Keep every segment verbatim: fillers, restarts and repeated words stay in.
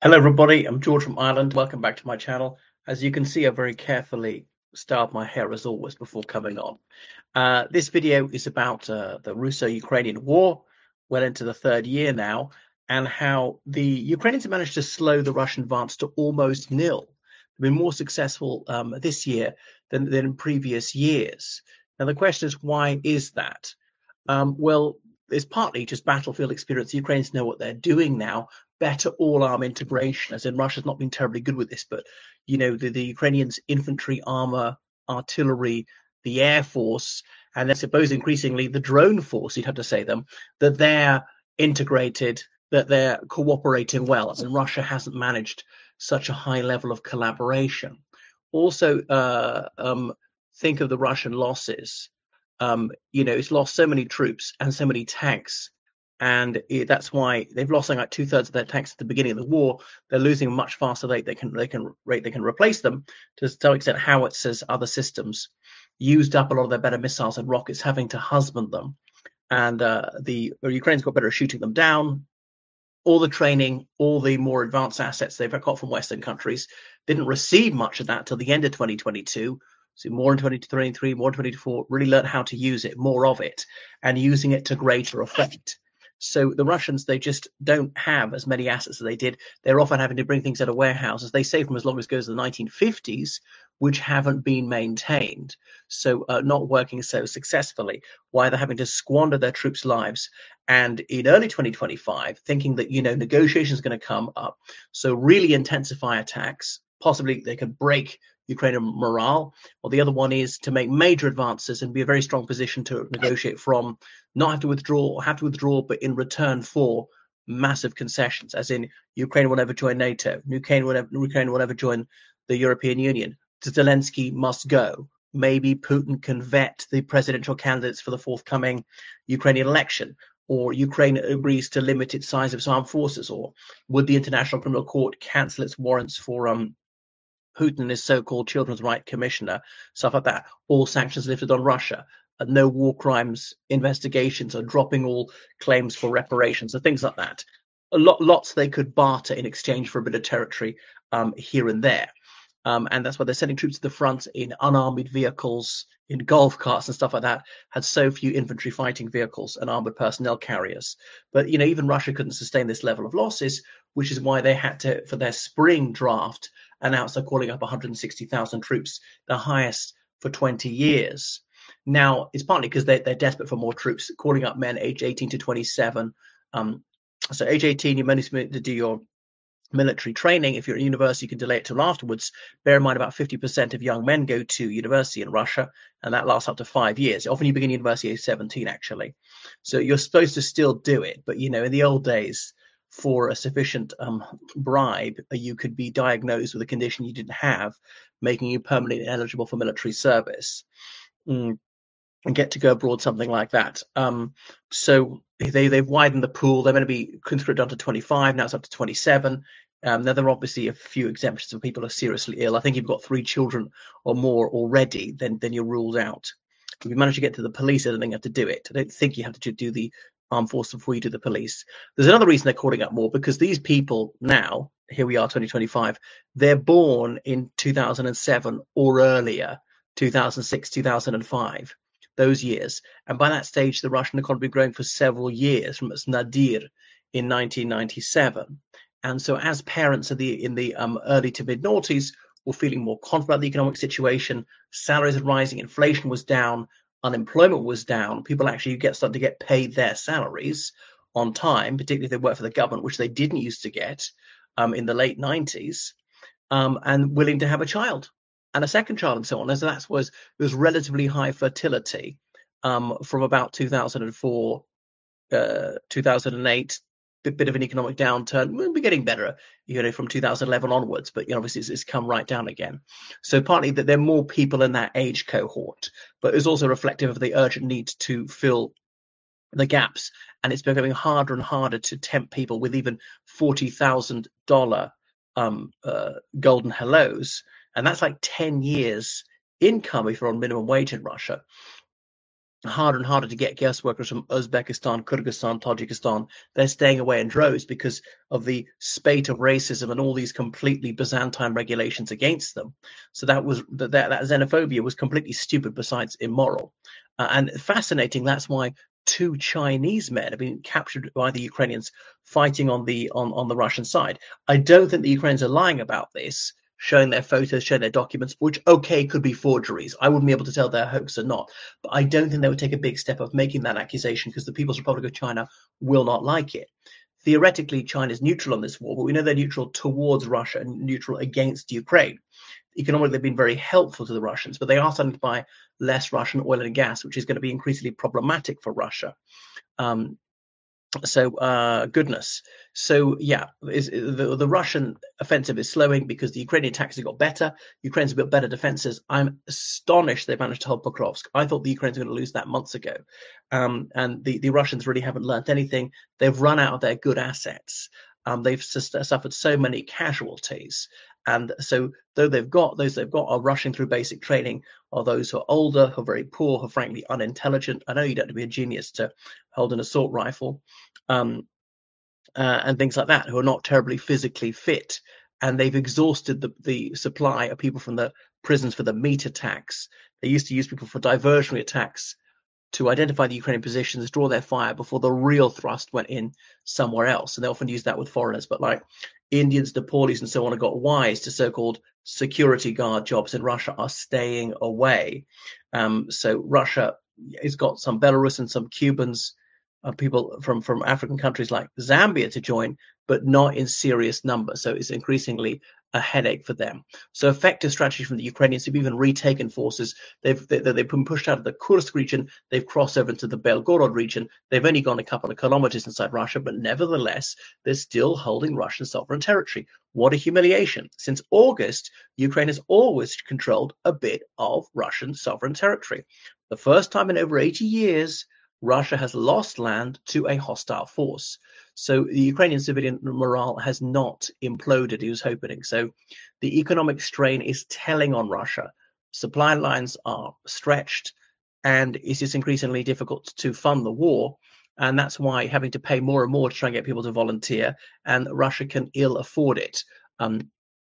Hello everybody, I'm George from Ireland. Welcome back to my channel. As you can see, I very carefully styled my hair as always before coming on. Uh, this video is about uh, the Russo-Ukrainian war, well into the third year now, and how the Ukrainians have managed to slow the Russian advance to almost nil. They've been more successful um, this year than, than in previous years. Now the question is, why is that? Um, well, it's partly just battlefield experience. The Ukrainians know what they're doing now. Better all-arm integration, as in Russia's not been terribly good with this, but you know the, the Ukrainians' infantry, armor, artillery, the air force, and I suppose increasingly the drone force, you'd have to say them, that they're integrated, that they're cooperating well, and Russia hasn't managed such a high level of collaboration. Also, uh, um, think of the Russian losses. Um, you know, it's lost so many troops and so many tanks, and it, that's why they've lost something like two thirds of their tanks at the beginning of the war. They're losing a much faster rate. They can they can rate they can replace them to some extent. Howitzers, other systems, used up a lot of their better missiles and rockets, having to husband them, and uh, the Ukrainians got better at shooting them down. All the training, all the more advanced assets they've got from Western countries didn't receive much of that till the end of twenty twenty-two. So more in twenty twenty-three, more in twenty twenty-four, really learn how to use it, more of it, and using it to greater effect. So the Russians, they just don't have as many assets as they did. They're often having to bring things out of warehouses. They say from as long as goes to the nineteen fifties, which haven't been maintained. So uh, not working so successfully, why they're having to squander their troops' lives. And in early twenty twenty-five, thinking that, you know, negotiations are going to come up. So really intensify attacks. Possibly they can break Ukrainian morale. Or the other one is to make major advances and be a very strong position to negotiate from, not have to withdraw or have to withdraw, but in return for massive concessions, as in Ukraine will never join NATO, Ukraine will never, Ukraine will never join the European Union. Zelensky must go. Maybe Putin can vet the presidential candidates for the forthcoming Ukrainian election, or Ukraine agrees to limit its size of its armed forces, or would the International Criminal Court cancel its warrants for um, Putin and his so-called children's rights commissioner, stuff like that. All sanctions lifted on Russia. Uh, no war crimes investigations, or dropping all claims for reparations, and things like that. A lot, lots they could barter in exchange for a bit of territory um, here and there. Um, and that's why they're sending troops to the front in unarmored vehicles, in golf carts and stuff like that. Had so few infantry fighting vehicles and armored personnel carriers. But you know, even Russia couldn't sustain this level of losses, which is why they had to, for their spring draft, announce they're calling up one hundred sixty thousand troops, the highest for twenty years. Now, it's partly because they're, they're desperate for more troops, calling up men aged eighteen to twenty-seven. Um, so age eighteen, you manage to do your military training. If you're at university, you can delay it till afterwards. Bear in mind, about fifty percent of young men go to university in Russia, and that lasts up to five years. Often you begin university at age seventeen, actually. So you're supposed to still do it. But, you know, in the old days, for a sufficient um, bribe, you could be diagnosed with a condition you didn't have, making you permanently eligible for military service. Mm. And get to go abroad, something like that. Um, so they, they've widened the pool. They're going to be conscripted down to twenty-five. Now it's up to twenty-seven. Um, now, there are obviously a few exemptions for people who are seriously ill. I think if you've got three children or more already, then, then you're ruled out. If you manage to get to the police, I don't think you have to do it. I don't think you have to do the armed forces before you do the police. There's another reason they're calling up more, because these people now, here we are, twenty twenty-five, they're born in two thousand seven or earlier, two thousand six, two thousand five. Those years. And by that stage, the Russian economy had been growing for several years, from its nadir in nineteen ninety-seven. And so as parents in the, in the um, early to mid noughties were feeling more confident about the economic situation, salaries are rising, inflation was down, unemployment was down, people actually get started to get paid their salaries on time, particularly if they work for the government, which they didn't used to get um, in the late nineties, um, and willing to have a child and a second child and so on. And so that was, there was relatively high fertility um, from about two thousand four, uh, two thousand eight, a bit of an economic downturn. We'll be getting better, you know, from two thousand eleven onwards, but you know, obviously it's, it's come right down again. So partly that there are more people in that age cohort, but it's also reflective of the urgent need to fill the gaps. And it's becoming harder and harder to tempt people with even forty thousand dollars um, uh, golden hellos. And that's like ten years income if you're on minimum wage in Russia. harder and harder to get guest workers from Uzbekistan, Kyrgyzstan, Tajikistan. They're staying away in droves because of the spate of racism and all these completely Byzantine regulations against them. So that was that that, that xenophobia was completely stupid, besides immoral. Uh, and fascinating. That's why two Chinese men have been captured by the Ukrainians fighting on the on on the Russian side. I don't think the Ukrainians are lying about this, showing their photos, showing their documents, which, okay, could be forgeries. I wouldn't be able to tell they're hoax or not. But I don't think they would take a big step of making that accusation, because the People's Republic of China will not like it. Theoretically, China is neutral on this war, but we know they're neutral towards Russia and neutral against Ukraine. Economically, they've been very helpful to the Russians, but they are starting to buy less Russian oil and gas, which is going to be increasingly problematic for Russia. Um, so uh goodness so yeah is the, the Russian offensive is slowing because the Ukrainian tactics have got better. Ukraine's built better defenses. I'm astonished they managed to hold Pokrovsk. I thought the Ukrainians were going to lose that months ago. Um and the the Russians really haven't learned anything. They've run out of their good assets. Um they've suffered so many casualties, and so though they've got those they've got are rushing through basic training are those who are older, who are very poor, who are frankly unintelligent. I know you don't have to be a genius to hold an assault rifle, um, uh, and things like that, who are not terribly physically fit. And they've exhausted the, the supply of people from the prisons for the meat attacks. They used to use people for diversionary attacks to identify the Ukrainian positions, draw their fire before the real thrust went in somewhere else. And they often use that with foreigners. But like Indians, Nepalis, and so on have got wise to so-called security guard jobs in Russia are staying away. Um, so Russia has got some Belarus and some Cubans, uh, people from, from African countries like Zambia to join, but not in serious numbers. So it's increasingly a headache for them. So effective strategy from the Ukrainians. They've even retaken forces. They've they, they've been pushed out of the Kursk region. They've crossed over into the Belgorod region. They've only gone a couple of kilometers inside Russia, but nevertheless, they're still holding Russian sovereign territory. What a humiliation. Since August, Ukraine has always controlled a bit of Russian sovereign territory. The first time in over eighty years, Russia has lost land to a hostile force. So the Ukrainian civilian morale has not imploded, he was hoping. So the economic strain is telling on Russia. Supply lines are stretched, and it's just increasingly difficult to fund the war. And that's why having to pay more and more to try and get people to volunteer, and Russia can ill afford it. Um,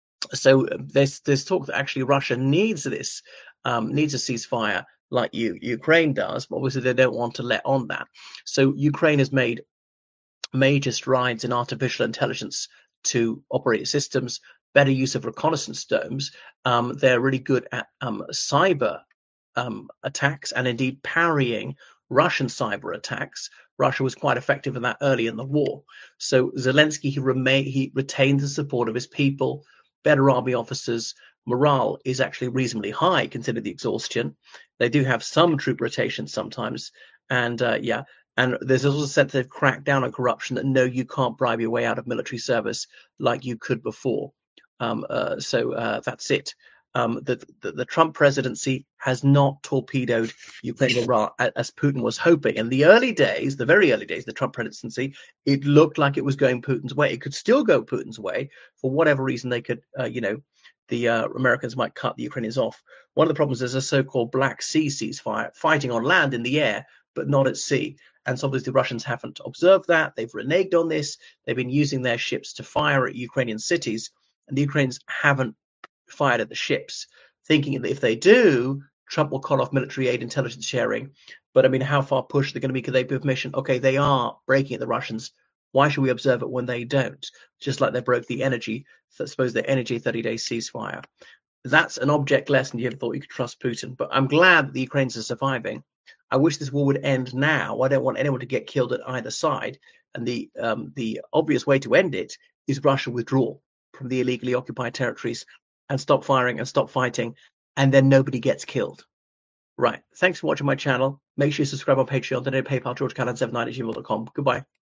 so there's there's talk that actually Russia needs this, um, needs a ceasefire like you, Ukraine does, but obviously they don't want to let on that. So Ukraine has made major strides in artificial intelligence to operate systems, better use of reconnaissance domes. Um, they're really good at um, cyber um, attacks and indeed parrying Russian cyber attacks. Russia was quite effective in that early in the war. So Zelensky, he, remain, he retained the support of his people, better army officers. Morale is actually reasonably high considering the exhaustion. They do have some troop rotation sometimes. And uh, yeah, and there's also a sense they've cracked down on corruption, that no, you can't bribe your way out of military service like you could before. Um, uh, so uh, that's it. Um, the, the, the Trump presidency has not torpedoed Ukraine as Putin was hoping. In the early days, the very early days, the Trump presidency, it looked like it was going Putin's way. It could still go Putin's way for whatever reason. They could, uh, you know, the uh, Americans might cut the Ukrainians off. One of the problems is a so-called Black Sea ceasefire, fighting on land in the air, but not at sea. And so obviously the Russians haven't observed that. They've reneged on this. They've been using their ships to fire at Ukrainian cities, and the Ukrainians haven't fired at the ships, thinking that if they do, Trump will call off military aid, intelligence sharing. But I mean, how far pushed they're going to be? Could they give permission? Okay, they are breaking at the Russians. Why should we observe it when they don't? Just like they broke the energy, I suppose their energy thirty-day ceasefire. That's an object lesson. You ever thought you could trust Putin? But I'm glad that the Ukrainians are surviving. I wish this war would end now. I don't want anyone to get killed at either side. And the um, the obvious way to end it is Russia withdrawal from the illegally occupied territories and stop firing and stop fighting, and then nobody gets killed. Right. Thanks for watching my channel. Make sure you subscribe on Patreon, donate PayPal, george callan seven nine at gmail dot com. Goodbye.